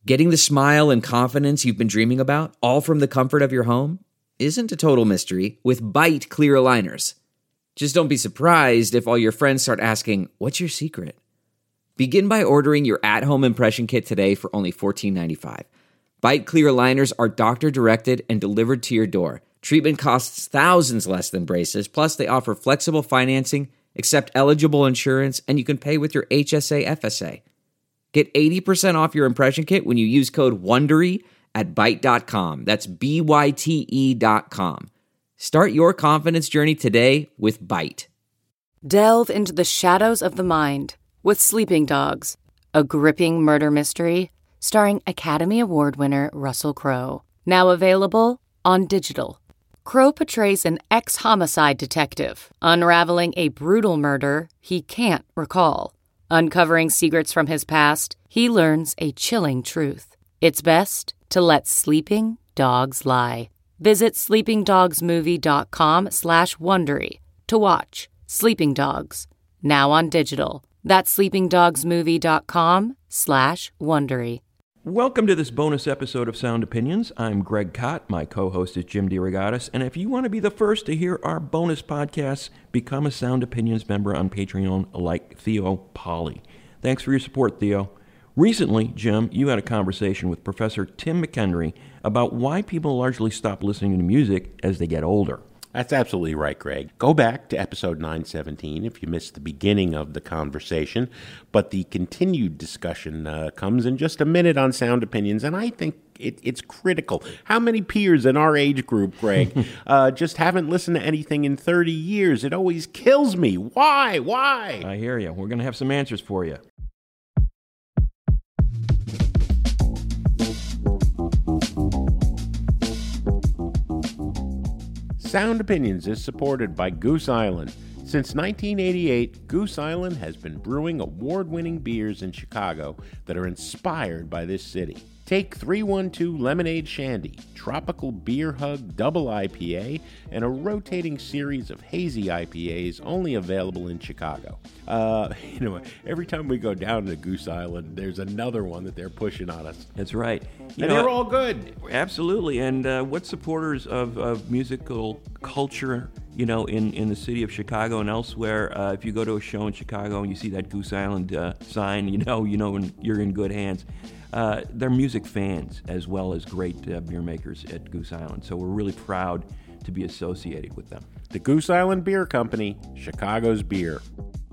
Getting the smile and confidence you've been dreaming about, all from the comfort of your home, isn't a total mystery with Byte clear aligners. Just don't be surprised if all your friends start asking, "What's your secret?" Begin by ordering your at-home impression kit today for only $14.95. Byte clear aligners are doctor-directed and delivered to your door. Treatment costs thousands less than braces, plus they offer flexible financing, accept eligible insurance, and you can pay with your HSA FSA. Get 80% off your impression kit when you use code WONDERY at Byte.com. That's BYTE.com. Start your confidence journey today with Byte. Delve into the shadows of the mind with Sleeping Dogs, a gripping murder mystery starring Academy Award winner Russell Crowe. Now available on digital. Crowe portrays an ex-homicide detective unraveling a brutal murder he can't recall. Uncovering secrets from his past, he learns a chilling truth. It's best to let sleeping dogs lie. Visit sleepingdogsmovie.com/Wondery to watch Sleeping Dogs, now on digital. That's sleepingdogsmovie.com/Wondery. Welcome to this bonus episode of Sound Opinions. I'm Greg Kot. My co-host is Jim DeRogatis. And if you want to be the first to hear our bonus podcasts, become a Sound Opinions member on Patreon like Theo Polly. Thanks for your support, Theo. Recently, Jim, you had a conversation with Professor Tim McHenry about why people largely stop listening to music as they get older. That's absolutely right, Greg. Go back to episode 917 if you missed the beginning of the conversation, but the continued discussion comes in just a minute on Sound Opinions, and I think it's critical. How many peers in our age group, Greg, just haven't listened to anything in 30 years? It always kills me. Why? I hear you. We're going to have some answers for you. Sound Opinions is supported by Goose Island. Since 1988, Goose Island has been brewing award-winning beers in Chicago that are inspired by this city. Take 312 Lemonade Shandy, Tropical Beer Hug Double IPA, and a rotating series of hazy IPAs only available in Chicago. Every time we go down to Goose Island, there's another one that they're pushing on us. That's right. They're all good. Absolutely. And what supporters of musical culture, in the city of Chicago and elsewhere, if you go to a show in Chicago and you see that Goose Island sign, you're in good hands. They're music fans as well as great beer makers at Goose Island. So we're really proud to be associated with them. The Goose Island Beer Company, Chicago's beer.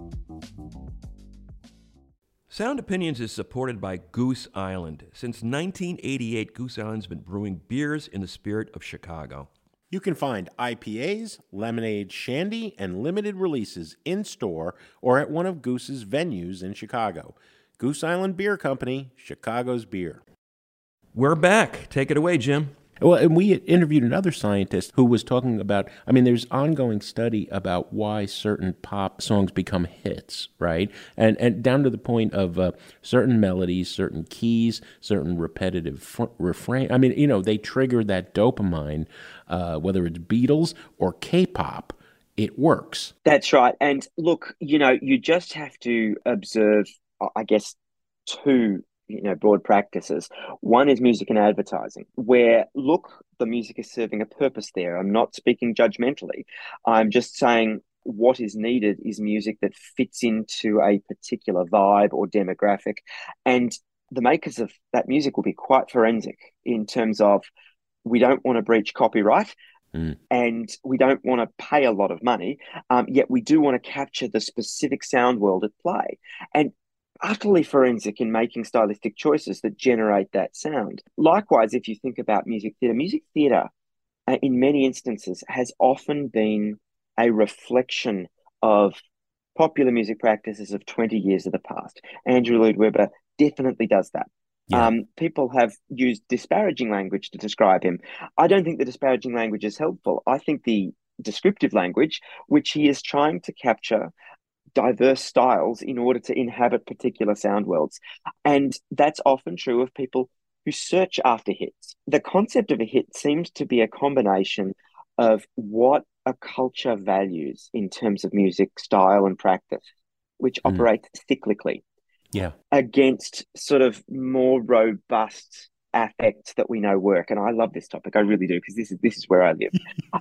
Sound Opinions is supported by Goose Island. Since 1988, Goose Island's been brewing beers in the spirit of Chicago. You can find IPAs, lemonade, shandy, and limited releases in-store or at one of Goose's venues in Chicago. Goose Island Beer Company, Chicago's beer. We're back. Take it away, Jim. Well, and we interviewed another scientist who was talking about, there's ongoing study about why certain pop songs become hits, right? And down to the point of certain melodies, certain keys, certain repetitive refrain. They trigger that dopamine, whether it's Beatles or K-pop. It works. That's right. And look, you just have to observe, I guess, two broad practices. One is music and advertising, where, look, the music is serving a purpose there. I'm not speaking judgmentally. I'm just saying what is needed is music that fits into a particular vibe or demographic. And the makers of that music will be quite forensic in terms of, we don't want to breach copyright and we don't want to pay a lot of money, yet we do want to capture the specific sound world at play. And utterly forensic in making stylistic choices that generate that sound. Likewise, if you think about music theatre in many instances has often been a reflection of popular music practices of 20 years of the past. Andrew Lloyd Webber definitely does that. Yeah. People have used disparaging language to describe him. I don't think the disparaging language is helpful. I think the descriptive language, which he is trying to capture diverse styles in order to inhabit particular sound worlds. And that's often true of people who search after hits. The concept of a hit seems to be a combination of what a culture values in terms of music style and practice, which operates cyclically. Yeah. against sort of more robust affects that we know work. And I love this topic. I really do, because this is where I live.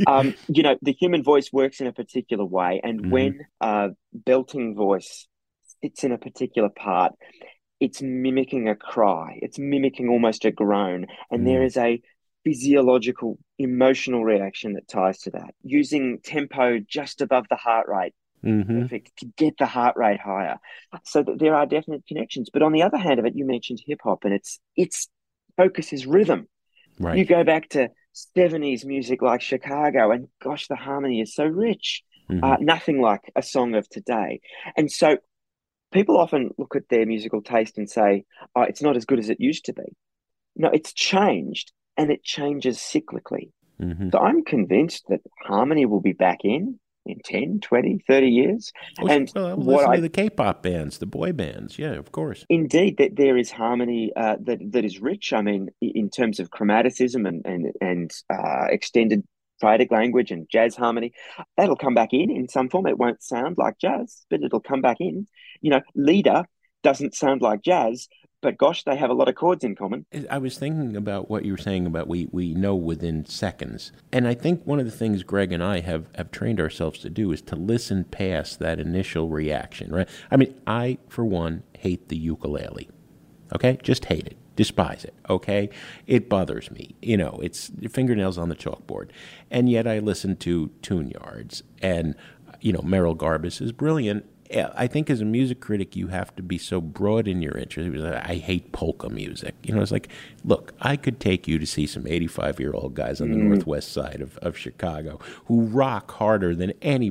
The human voice works in a particular way, and when a belting voice sits in a particular part, it's mimicking a cry. It's mimicking almost a groan, and there is a physiological, emotional reaction that ties to that. Using tempo just above the heart rate, perfect, to get the heart rate higher. So that there are definite connections. But on the other hand of it, you mentioned hip hop, and its focus is rhythm. Right. You go back to 70s music like Chicago, and gosh, the harmony is so rich. Nothing like a song of today. And so people often look at their musical taste and say, oh, it's not as good as it used to be. No, it's changed, and it changes cyclically. So I'm convinced that harmony will be back in 10, 20, 30 years. And listen to the K-pop bands, the boy bands. Yeah, of course. Indeed, that there is harmony that is rich. I mean, in terms of chromaticism and extended poetic language and jazz harmony, that'll come back in some form. It won't sound like jazz, but it'll come back in. Leader doesn't sound like jazz, but gosh, they have a lot of chords in common. I was thinking about what you were saying about we know within seconds. And I think one of the things Greg and I have trained ourselves to do is to listen past that initial reaction, right? I mean, I, for one, hate the ukulele. Okay? Just hate it. Despise it, okay? It bothers me. It's fingernails on the chalkboard. And yet I listen to Tune Yards. And, Merrill Garbus is brilliant. I think as a music critic, you have to be so broad in your interest. I hate polka music. It's like, look, I could take you to see some 85-year-old guys on the northwest side of Chicago who rock harder than any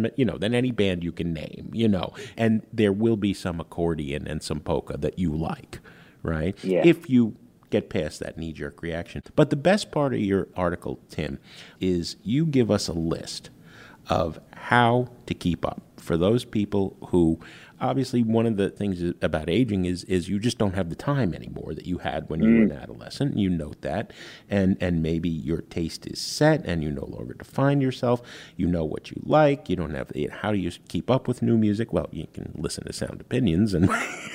band you can name. And there will be some accordion and some polka that you like, right? Yeah. If you get past that knee-jerk reaction. But the best part of your article, Tim, is you give us a list of how to keep up for those people who, obviously, one of the things about aging is you just don't have the time anymore that you had when you were an adolescent. You note that, and maybe your taste is set, and you no longer define yourself. You know what you like. You don't have. How do you keep up with new music? Well, you can listen to Sound Opinions, and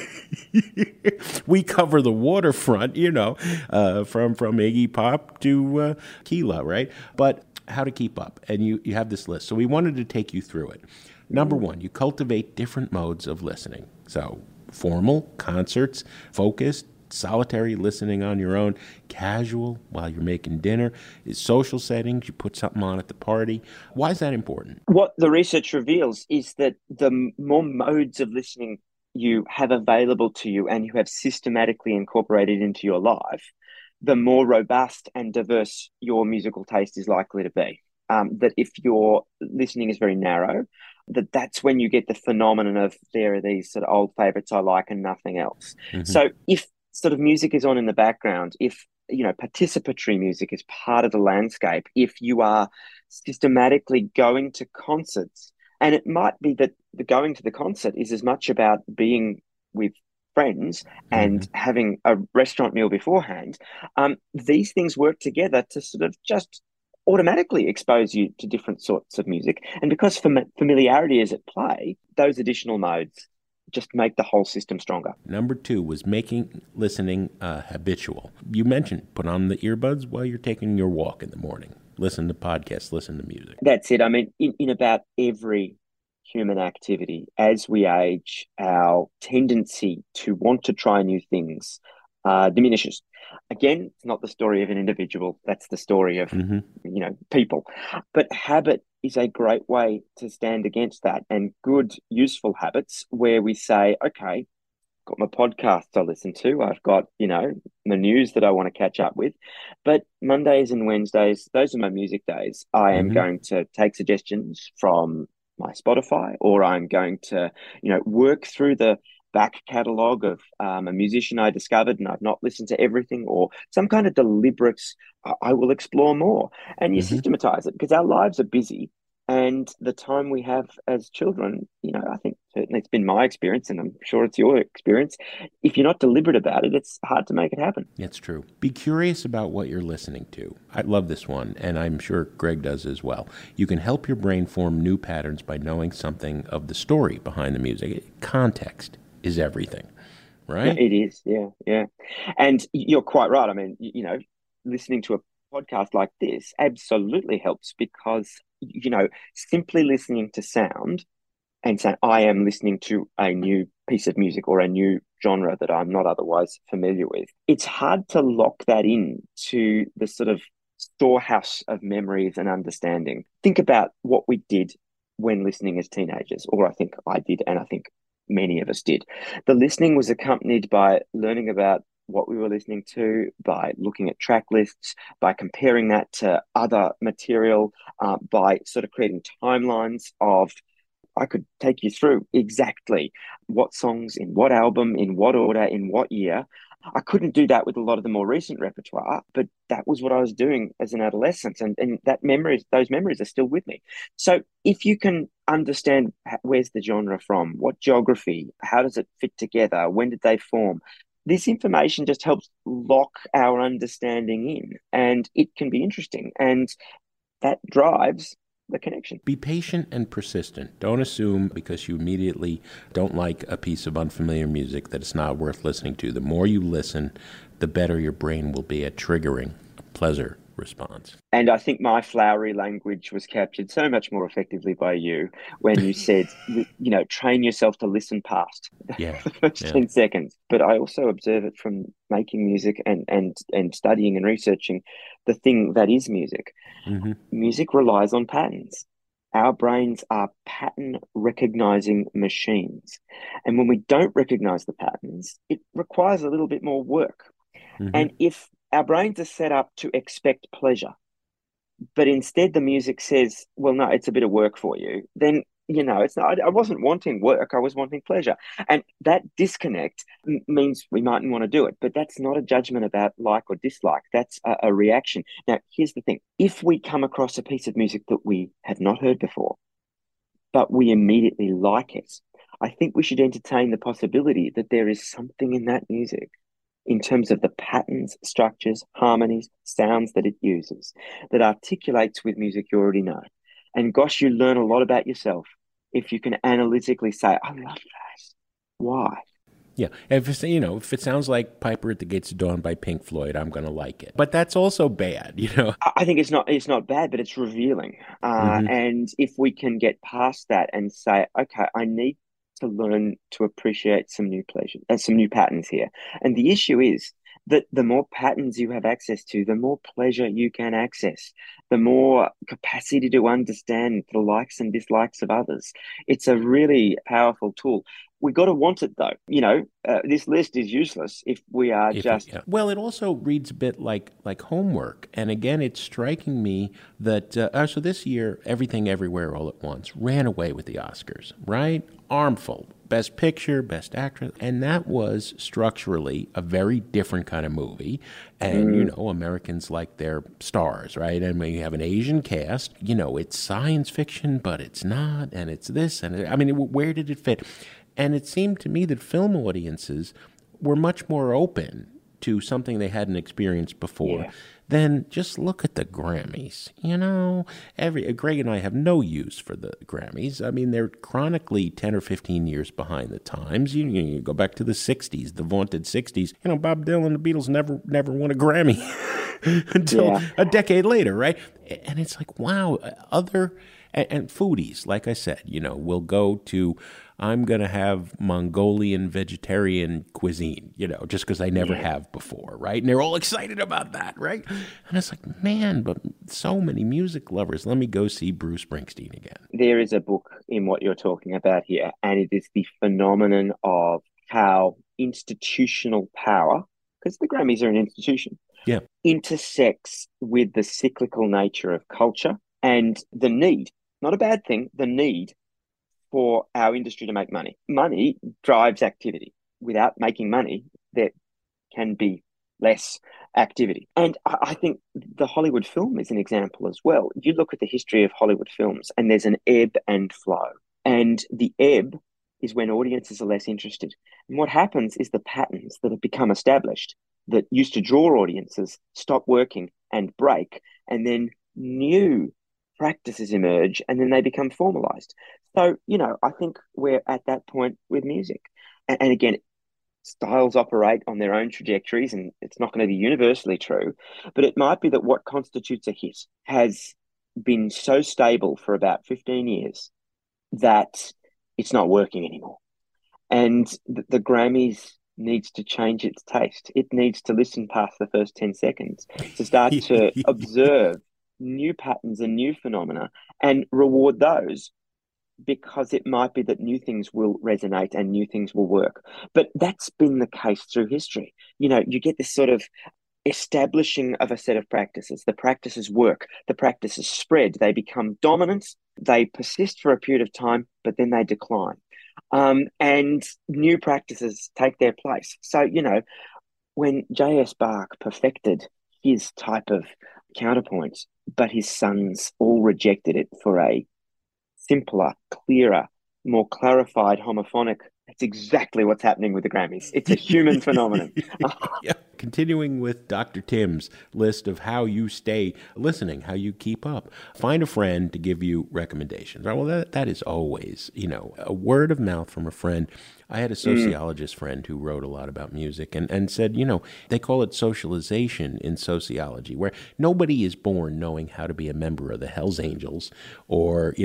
we cover the waterfront. From Iggy Pop to Keela, right? But how to keep up, and you have this list. So we wanted to take you through it. Number one, you cultivate different modes of listening. So formal, concerts, focused, solitary listening on your own, casual while you're making dinner, social settings, you put something on at the party. Why is that important? What the research reveals is that the more modes of listening you have available to you and you have systematically incorporated into your life, the more robust and diverse your musical taste is likely to be. That if your listening is very narrow, that's when you get the phenomenon of there are these sort of old favorites I like and nothing else. So if sort of music is on in the background, if participatory music is part of the landscape, if you are systematically going to concerts, and it might be that the going to the concert is as much about being with friends and having a restaurant meal beforehand, these things work together to sort of just automatically expose you to different sorts of music. And because familiarity is at play, those additional modes just make the whole system stronger. Number two was making listening habitual. You mentioned put on the earbuds while you're taking your walk in the morning. Listen to podcasts, listen to music. That's it. I mean, in about every human activity, as we age, our tendency to want to try new things diminishes. Again, it's not the story of an individual. That's the story of, people. But habit is a great way to stand against that, and good, useful habits where we say, okay, got my podcasts I listen to. I've got, the news that I want to catch up with. But Mondays and Wednesdays, those are my music days. I am going to take suggestions from my Spotify, or I'm going to, work through the back catalogue of a musician I discovered and I've not listened to everything, or some kind of deliberate, I will explore more. And you systematize it, because our lives are busy, and the time we have as children, I think certainly it's been my experience, and I'm sure it's your experience, if you're not deliberate about it, it's hard to make it happen. It's true. Be curious about what you're listening to. I love this one, and I'm sure Greg does as well. You can help your brain form new patterns by knowing something of the story behind the music. Context is everything. right? It is, yeah, yeah. And you're quite right. I mean, listening to a podcast like this absolutely helps because, simply listening to sound and saying, I am listening to a new piece of music or a new genre that I'm not otherwise familiar with. It's hard to lock that in to the sort of storehouse of memories and understanding. Think about what we did when listening as teenagers, or I think I did, and I think many of us did. The listening was accompanied by learning about what we were listening to, by looking at track lists, by comparing that to other material, by sort of creating timelines of I could take you through exactly what songs in what album, in what order, in what year. I couldn't do that with a lot of the more recent repertoire, but that was what I was doing as an adolescent. And those memories are still with me. So if you can understand where's the genre from, what geography, how does it fit together, when did they form, this information just helps lock our understanding in and it can be interesting. And that drives the connection. Be patient and persistent. Don't assume because you immediately don't like a piece of unfamiliar music that it's not worth listening to. The more you listen, the better your brain will be at triggering a pleasure response. And I think my flowery language was captured so much more effectively by you when you said, train yourself to listen past Yeah, the first 10 seconds. But I also observe it from making music and studying and researching the thing that is music. Mm-hmm. Music relies on patterns. Our brains are pattern recognizing machines. And when we don't recognize the patterns, it requires a little bit more work. Mm-hmm. And if our brains are set up to expect pleasure, but instead the music says, well, no, it's a bit of work for you, then, it's not, I wasn't wanting work, I was wanting pleasure. And that disconnect means we mightn't want to do it, but that's not a judgment about like or dislike. That's a reaction. Now, here's the thing. If we come across a piece of music that we have not heard before, but we immediately like it, I think we should entertain the possibility that there is something in that music in terms of the patterns, structures, harmonies, sounds that it uses, that articulates with music you already know. And gosh, you learn a lot about yourself if you can analytically say, I love that. Why? Yeah, if it sounds like Piper at the Gates of Dawn by Pink Floyd, I'm going to like it. But that's also bad, I think it's not bad, but it's revealing. And if we can get past that and say, okay, I need to learn to appreciate some new pleasure, some new patterns here. And the issue is that the more patterns you have access to, the more pleasure you can access, the more capacity to understand the likes and dislikes of others. It's a really powerful tool. We got to want it, though. This list is useless if we are Well, it also reads a bit like homework. And again, it's striking me that so this year, Everything Everywhere All at Once ran away with the Oscars, right? Armful, Best Picture, Best Actress, and that was structurally a very different kind of movie. And Americans like their stars, right? And when you have an Asian cast, it's science fiction, but it's not, and it's this, and where did it fit? And it seemed to me that film audiences were much more open to something they hadn't experienced before than just look at the Grammys. Greg and I have no use for the Grammys. They're chronically 10 or 15 years behind the times. You go back to the 60s, the vaunted 60s. Bob Dylan and the Beatles never won a Grammy until a decade later, right? And it's like, wow, and foodies, like I said, will go to, I'm going to have Mongolian vegetarian cuisine, just because I never have before, right? And they're all excited about that, right? And it's like, man, but so many music lovers, let me go see Bruce Springsteen again. There is a book in what you're talking about here, and it is the phenomenon of how institutional power, because the Grammys are an institution, intersects with the cyclical nature of culture and the need, not a bad thing, the need for our industry to make money. Money drives activity. Without making money, there can be less activity. And I think the Hollywood film is an example as well. You look at the history of Hollywood films and there's an ebb and flow. And the ebb is when audiences are less interested. And what happens is the patterns that have become established that used to draw audiences stop working and break, and then new practices emerge and then they become formalized. So, I think we're at that point with music. And again, styles operate on their own trajectories, and it's not going to be universally true. But it might be that what constitutes a hit has been so stable for about 15 years that it's not working anymore. And the Grammys needs to change its taste. It needs to listen past the first 10 seconds to start to observe new patterns and new phenomena and reward those, because it might be that new things will resonate and new things will work. But that's been the case through history. You get this sort of establishing of a set of practices. The practices work, the practices spread, they become dominant, they persist for a period of time, but then they decline. And new practices take their place. So, when J.S. Bach perfected his type of counterpoint, but his sons all rejected it for a simpler, clearer, more clarified homophonic, that's exactly what's happening with the Grammys. It's a human phenomenon. Yeah. Continuing with Dr. Tim's list of how you stay listening, how you keep up. Find a friend to give you recommendations. Right? Well, that is always, a word of mouth from a friend. I had a sociologist friend who wrote a lot about music and said, they call it socialization in sociology, where nobody is born knowing how to be a member of the Hells Angels or,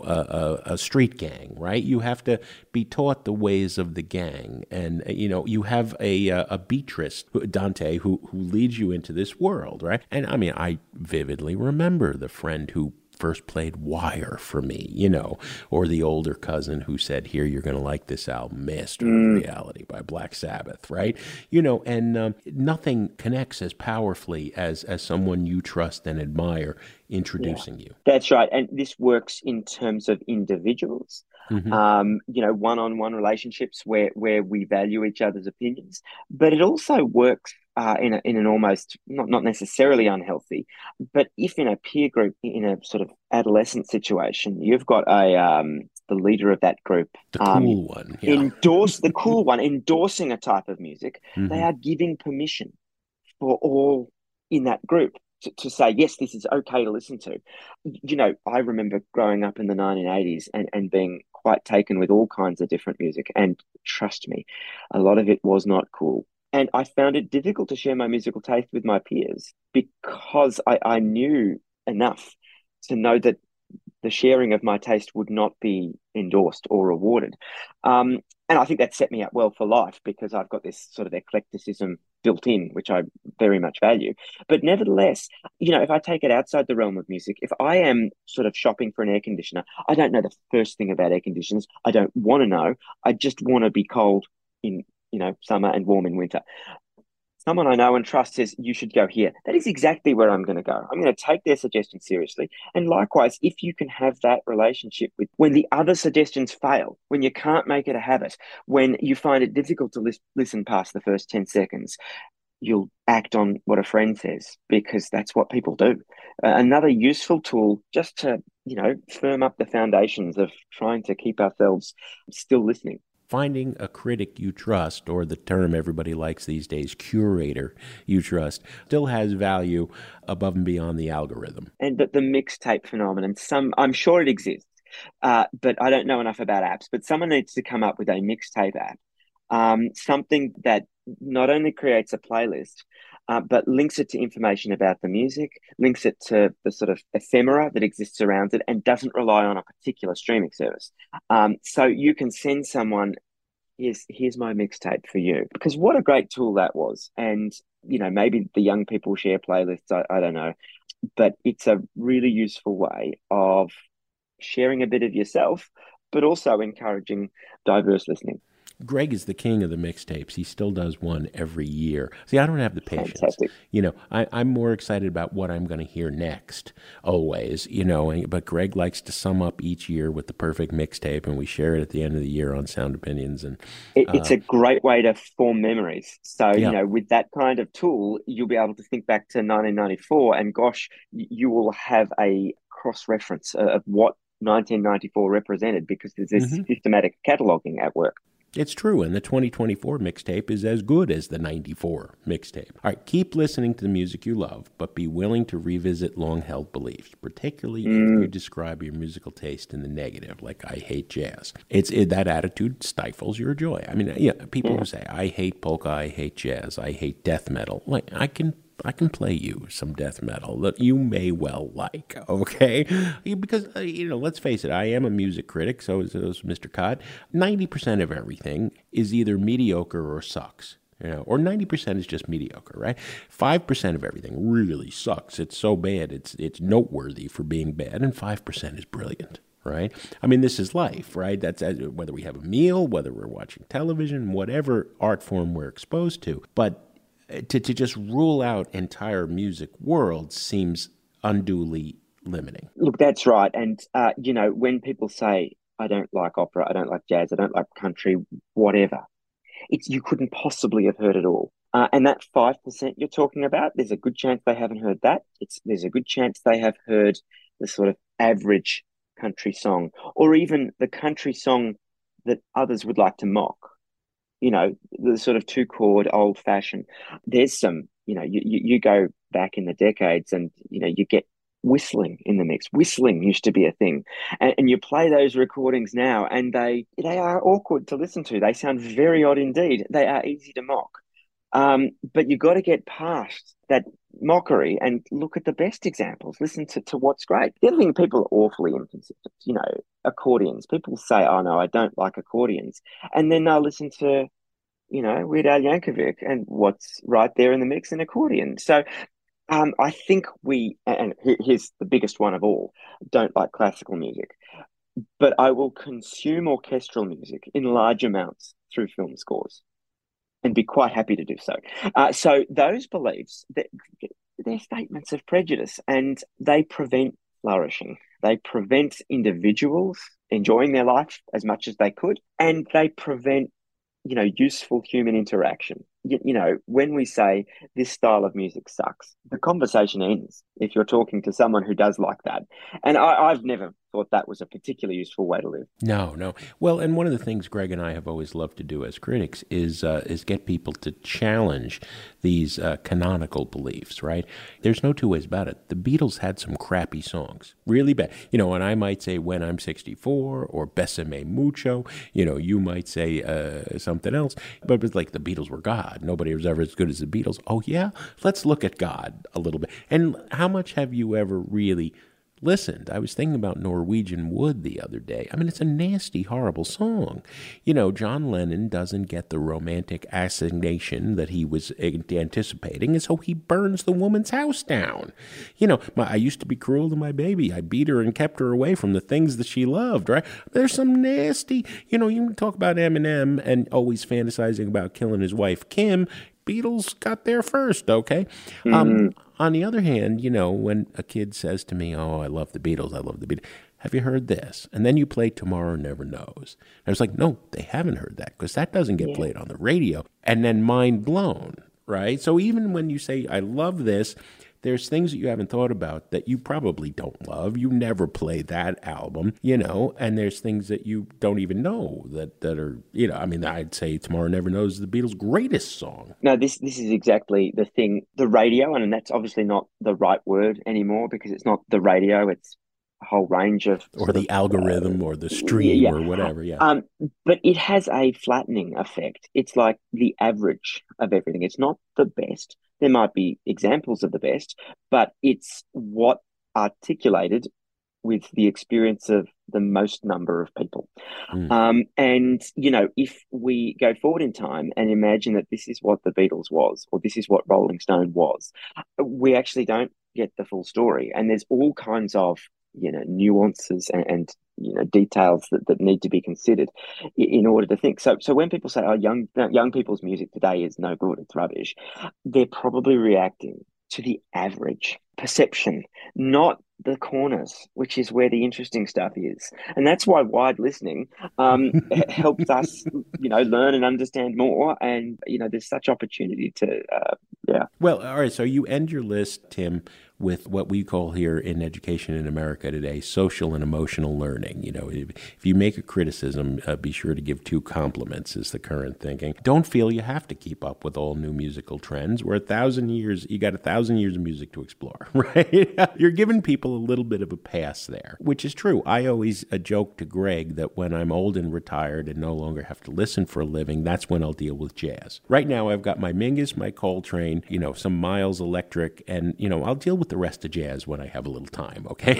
a street gang, right? You have to be taught the ways of the gang. And, you have a Beatrice, Dante, who leads you into this world, right? And I mean, I vividly remember the friend who first played Wire for me, or the older cousin who said, here, you're going to like this album, Master of Reality by Black Sabbath, right? And nothing connects as powerfully as someone you trust and admire introducing you. That's right. And this works in terms of individuals. One-on-one relationships where we value each other's opinions, but it also works in an almost not necessarily unhealthy, but if in a peer group, in a sort of adolescent situation, you've got the leader of that group, the cool one, endorsing a type of music, they are giving permission for all in that group to say, yes, this is okay to listen to. I remember growing up in the 1980s and being quite taken with all kinds of different music. And trust me, a lot of it was not cool. And I found it difficult to share my musical taste with my peers because I knew enough to know that the sharing of my taste would not be endorsed or rewarded. And I think that set me up well for life because I've got this sort of eclecticism built in, which I very much value. But nevertheless, if I take it outside the realm of music, if I am sort of shopping for an air conditioner, I don't know the first thing about air conditioners. I don't want to know. I just want to be cold in summer and warm in winter. Someone I know and trust says, you should go here. That is exactly where I'm going to go. I'm going to take their suggestion seriously. And likewise, if you can have that relationship with when the other suggestions fail, when you can't make it a habit, when you find it difficult to listen past the first 10 seconds, you'll act on what a friend says because that's what people do. Another useful tool just to, firm up the foundations of trying to keep ourselves still listening. Finding a critic you trust, or the term everybody likes these days, curator you trust, still has value above and beyond the algorithm. And the mixtape phenomenon, I'm sure it exists, but I don't know enough about apps. But someone needs to come up with a mixtape app, something that not only creates a playlist, but links it to information about the music, links it to the sort of ephemera that exists around it, and doesn't rely on a particular streaming service. So you can send someone, here's my mixtape for you. Because what a great tool that was. And, maybe the young people share playlists, I don't know. But it's a really useful way of sharing a bit of yourself, but also encouraging diverse listening. Greg is the king of the mixtapes. He still does one every year. See, I don't have the patience. Fantastic. I'm more excited about what I'm going to hear next, always, but Greg likes to sum up each year with the perfect mixtape, and we share it at the end of the year on Sound Opinions. And it's a great way to form memories. So, with that kind of tool, you'll be able to think back to 1994, and gosh, you will have a cross-reference of what 1994 represented because there's this systematic cataloging at work. It's true, and the 2024 mixtape is as good as the 94 mixtape. All right, keep listening to the music you love, but be willing to revisit long-held beliefs, particularly if you describe your musical taste in the negative, like I hate jazz. That attitude stifles your joy. I mean, people who say, I hate polka, I hate jazz, I hate death metal. Like, I can play you some death metal that you may well like, okay? Because, let's face it, I am a music critic, so is Mr. Cott. 90% of everything is either mediocre or sucks, or 90% is just mediocre, right? 5% of everything really sucks. It's so bad, it's noteworthy for being bad, and 5% is brilliant. Right? I mean, this is life, right? That's whether we have a meal, whether we're watching television, whatever art form we're exposed to. But to just rule out entire music worlds seems unduly limiting. Look, that's right. And, when people say, I don't like opera, I don't like jazz, I don't like country, whatever, you couldn't possibly have heard it all. And that 5% you're talking about, there's a good chance they haven't heard that. There's a good chance they have heard the sort of average country song, or even the country song that others would like to mock. The sort of two-chord, old-fashioned. There's some, you go back in the decades and, you get whistling in the mix. Whistling used to be a thing. And you play those recordings now and they are awkward to listen to. They sound very odd indeed. They are easy to mock. But you've got to get past that mockery and look at the best examples. Listen to what's great. The other thing, people are awfully inconsistent. Accordions. People say, oh, no, I don't like accordions. And then they'll listen to, Weird Al Yankovic and what's right there in the mix, an accordion. So I think here's the biggest one of all, don't like classical music. But I will consume orchestral music in large amounts through film scores and be quite happy to do so. So those beliefs, they're statements of prejudice, and they prevent flourishing. They prevent individuals enjoying their life as much as they could, and they prevent, useful human interaction. When we say this style of music sucks, the conversation ends if you're talking to someone who does like that. And I've never thought that was a particularly useful way to live. No. Well, and one of the things Greg and I have always loved to do as critics is get people to challenge these canonical beliefs, right? There's no two ways about it. The Beatles had some crappy songs, really bad. And I might say When I'm 64 or Besame Mucho. You might say something else, but it's like the Beatles were God. Nobody was ever as good as the Beatles. Oh, yeah? Let's look at God a little bit. And how much have you ever really listened? I was thinking about Norwegian Wood the other day. I mean, it's a nasty, horrible song. John Lennon doesn't get the romantic assignation that he was anticipating, and so he burns the woman's house down. I used to be cruel to my baby. I beat her and kept her away from the things that she loved, right? There's some nasty, you talk about Eminem and always fantasizing about killing his wife, Kim. Beatles got there first, okay? On the other hand, when a kid says to me, oh, I love the Beatles, have you heard this? And then you play Tomorrow Never Knows. I was like, no, they haven't heard that, because that doesn't get played on the radio. And then mind blown, right? So even when you say, I love this, there's things that you haven't thought about that you probably don't love. You never play that album, and there's things that you don't even know that are, I'd say Tomorrow Never Knows is the Beatles' greatest song. No, this is exactly the thing. The radio, and that's obviously not the right word anymore, because it's not the radio, it's a whole range of... Or the algorithm or the stream or whatever, But it has a flattening effect. It's like the average of everything. It's not the best. There might be examples of the best, but it's what articulated with the experience of the most number of people. And, if we go forward in time and imagine that this is what the Beatles was, or this is what Rolling Stone was, we actually don't get the full story. And there's all kinds of, nuances and details that need to be considered in order to think. So when people say, oh, young people's music today is no good, it's rubbish, they're probably reacting to the average perception, not the corners, which is where the interesting stuff is. And that's why wide listening helps us, learn and understand more. And, there's such opportunity to, Well, all right. So you end your list, Tim, with what we call here in education in America today, social and emotional learning. If you make a criticism, be sure to give 2 compliments is the current thinking. Don't feel you have to keep up with all new musical trends. You got 1,000 years of music to explore, right? You're giving people a little bit of a pass there, which is true. I always joke to Greg that when I'm old and retired and no longer have to listen for a living, that's when I'll deal with jazz. Right now, I've got my Mingus, my Coltrane, some Miles Electric, and, I'll deal with the rest of jazz when I have a little time, okay?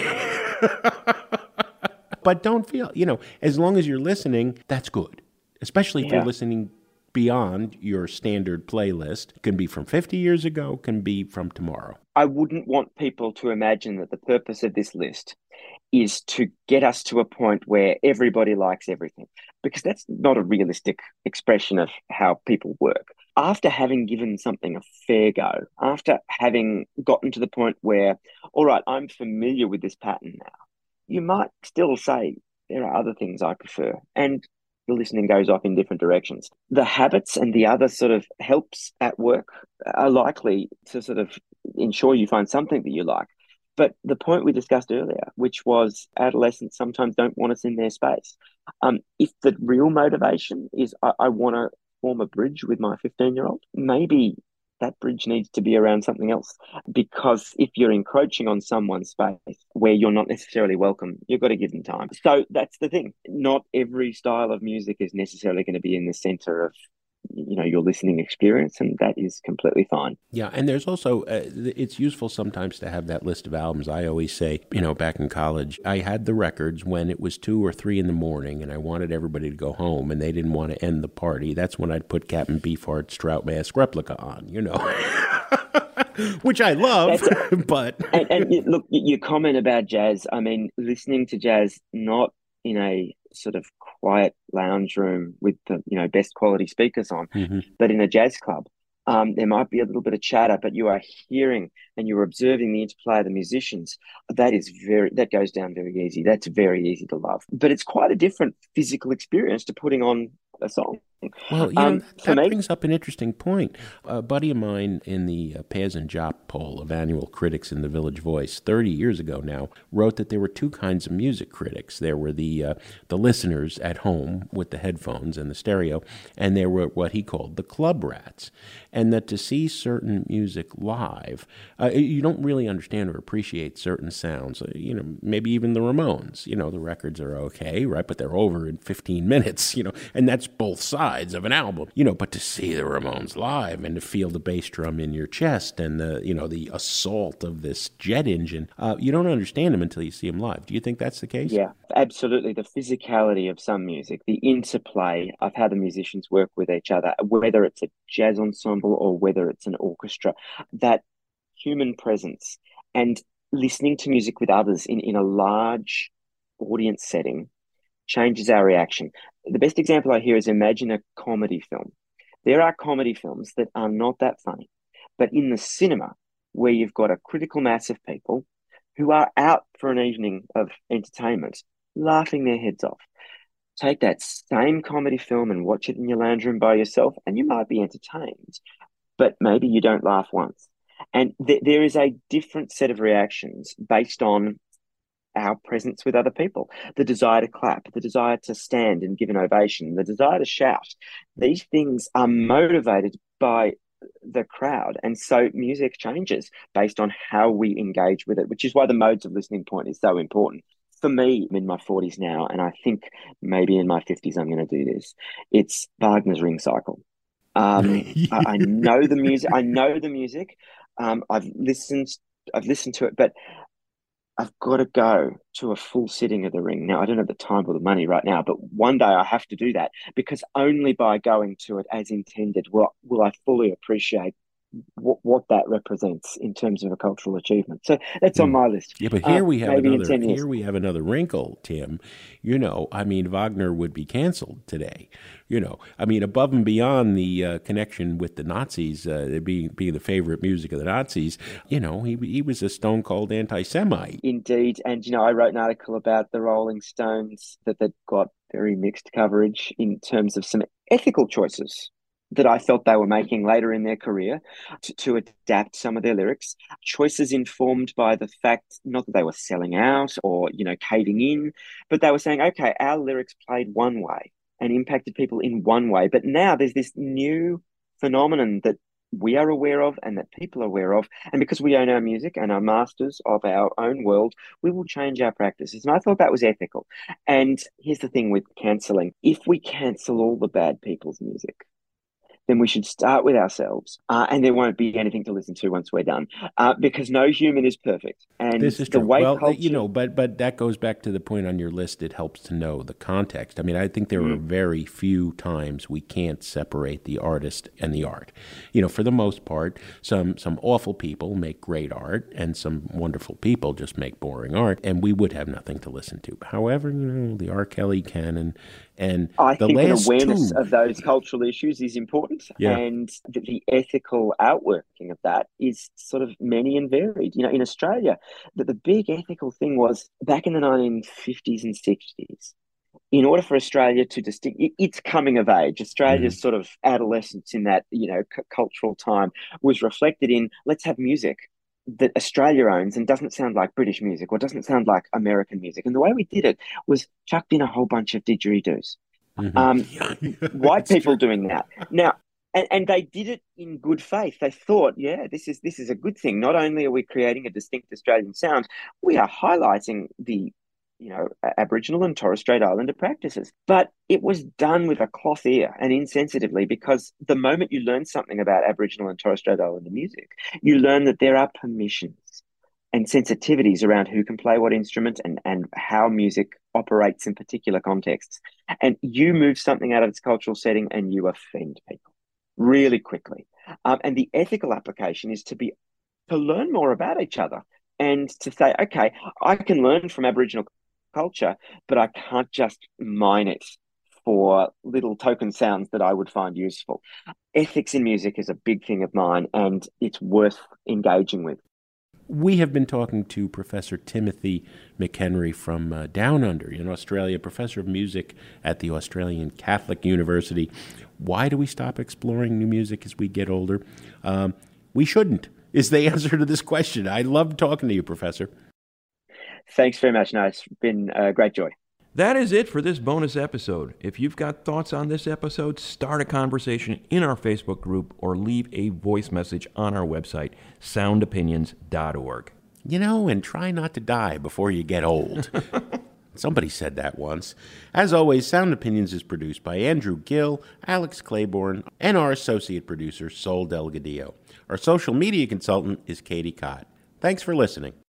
But don't feel, as long as you're listening, that's good. Especially if you're listening beyond your standard playlist. It can be from 50 years ago, can be from tomorrow. I wouldn't want people to imagine that the purpose of this list is to get us to a point where everybody likes everything, because that's not a realistic expression of how people work. After having given something a fair go, after having gotten to the point where, all right, I'm familiar with this pattern now, you might still say there are other things I prefer, and the listening goes off in different directions. The habits and the other sort of helps at work are likely to sort of ensure you find something that you like. But the point we discussed earlier, which was adolescents sometimes don't want us in their space. If the real motivation is I want to form a bridge with my 15-year-old, maybe that bridge needs to be around something else. Because if you're encroaching on someone's space where you're not necessarily welcome, you've got to give them time. So that's the thing. Not every style of music is necessarily going to be in the center of your listening experience, and that is completely fine. Yeah, and there's also, it's useful sometimes to have that list of albums. I always say, back in college, I had the records when it was 2 or 3 in the morning, and I wanted everybody to go home, and they didn't want to end the party. That's when I'd put Captain Beefheart's Trout Mask Replica on, which I love, but... and look, your comment about jazz, I mean, listening to jazz not in a sort of quiet lounge room with the best quality speakers on, but in a jazz club, there might be a little bit of chatter, but you are hearing and you're observing the interplay of the musicians. That goes down very easy. That's very easy to love, but it's quite a different physical experience to putting on a song. Well, that brings up an interesting point. A buddy of mine in the Paz and Jop poll of annual critics in the Village Voice 30 years ago now wrote that there were 2 kinds of music critics. There were the listeners at home with the headphones and the stereo, and there were what he called the club rats. And that to see certain music live, you don't really understand or appreciate certain sounds. Maybe even the Ramones. The records are okay, right? But they're over in 15 minutes, and that's both sides of an album, but to see the Ramones live and to feel the bass drum in your chest and the assault of this jet engine, you don't understand them until you see them live. Do you think that's the case? Yeah, absolutely. The physicality of some music, the interplay of how the musicians work with each other, whether it's a jazz ensemble or whether it's an orchestra, that human presence and listening to music with others in a large audience setting changes our reaction. The best example I hear is imagine a comedy film. There are comedy films that are not that funny, but in the cinema, where you've got a critical mass of people who are out for an evening of entertainment, laughing their heads off. Take that same comedy film and watch it in your lounge room by yourself, and you might be entertained, but maybe you don't laugh once. And there is a different set of reactions based on our presence with other people, the desire to clap, the desire to stand and give an ovation, the desire to shout. These things are motivated by the crowd. And so music changes based on how we engage with it, which is why the modes of listening point is so important. For me, I'm in my 40s now, and I think maybe in my 50s I'm going to do this. It's Wagner's Ring Cycle. I know the music. I've listened to it, but I've got to go to a full sitting of the Ring. Now, I don't have the time or the money right now, but one day I have to do that, because only by going to it as intended will I fully appreciate what that represents in terms of a cultural achievement. So that's on my list. Yeah, but here we have another wrinkle, Tim. Wagner would be canceled today. Above and beyond the connection with the Nazis, being the favorite music of the Nazis, he was a stone cold anti-Semite. Indeed, and I wrote an article about the Rolling Stones that got very mixed coverage in terms of some ethical choices that I felt they were making later in their career to adapt some of their lyrics. Choices informed by the fact, not that they were selling out or, caving in, but they were saying, okay, our lyrics played one way and impacted people in one way. But now there's this new phenomenon that we are aware of and that people are aware of. And because we own our music and are masters of our own world, we will change our practices. And I thought that was ethical. And here's the thing with cancelling. If we cancel all the bad people's music, then we should start with ourselves, and there won't be anything to listen to once we're done, because no human is perfect. And this is true. Well, culture... but that goes back to the point on your list. It helps to know the context. I mean, I think there are very few times we can't separate the artist and the art. For the most part, some awful people make great art, and some wonderful people just make boring art, and we would have nothing to listen to. However, the R. Kelly canon. And I think an awareness of those cultural issues is important, and the ethical outworking of that is sort of many and varied. In Australia, the big ethical thing was back in the 1950s and 60s. In order for Australia to its coming of age, Australia's sort of adolescence in that cultural time was reflected in, let's have music that Australia owns and doesn't sound like British music or doesn't sound like American music. And the way we did it was chucked in a whole bunch of didgeridoos. White people doing that. Now, and they did it in good faith. They thought, this is a good thing. Not only are we creating a distinct Australian sound, we are highlighting the Aboriginal and Torres Strait Islander practices. But it was done with a cloth ear and insensitively, because the moment you learn something about Aboriginal and Torres Strait Islander music, you learn that there are permissions and sensitivities around who can play what instrument and how music operates in particular contexts. And you move something out of its cultural setting and you offend people really quickly. And the ethical application is to learn more about each other and to say, okay, I can learn from Aboriginal culture, but I can't just mine it for little token sounds that I would find useful. Ethics in music is a big thing of mine, and it's worth engaging with. We have been talking to Professor Timothy McHenry from Down Under in Australia, professor of music at the Australian Catholic University. Why do we stop exploring new music as we get older? We shouldn't, is the answer to this question. I love talking to you, Professor. Thanks very much. No, it's been a great joy. That is it for this bonus episode. If you've got thoughts on this episode, start a conversation in our Facebook group or leave a voice message on our website, soundopinions.org. And try not to die before you get old. Somebody said that once. As always, Sound Opinions is produced by Andrew Gill, Alex Claiborne, and our associate producer, Sol Delgadillo. Our social media consultant is Katie Cott. Thanks for listening.